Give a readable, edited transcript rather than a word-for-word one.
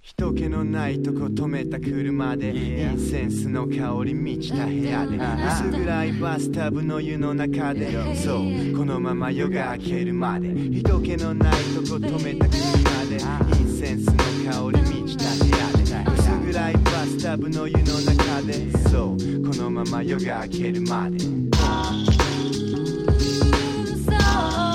人気のないとこ止めた車で、インセンスの香り満ちた部屋で、薄暗いバスタブの湯の中で、そうこのまま夜が明けるまで、人気のないとこ止めた車で、インセンスの香り満ちた部屋で、薄暗いバスタブの湯の中で、そうこのまま夜が明けるまで。 そう